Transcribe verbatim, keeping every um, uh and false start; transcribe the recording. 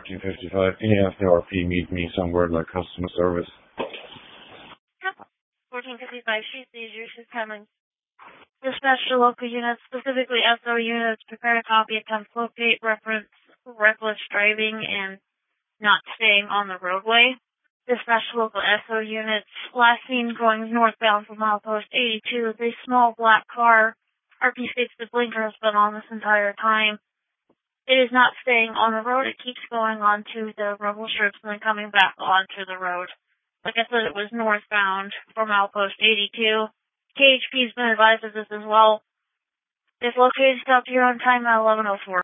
fourteen fifty-five. Can you have the R P meet me somewhere like customer service? fourteen fifty-five, she's seizure, she's coming. Dispatch to local units, specifically S O units, prepare a copy, attempt to locate, reference reckless driving, and not staying on the roadway. Dispatch to local S O units, last seen going northbound from milepost eighty-two, the small black car. R P states the blinker has been on this entire time. It is not staying on the road, it keeps going onto the rumble strips and then coming back onto the road. Like I said, it was northbound from milepost eighty-two. K H P's been advised of this as well. It's located south here on time at eleven oh four.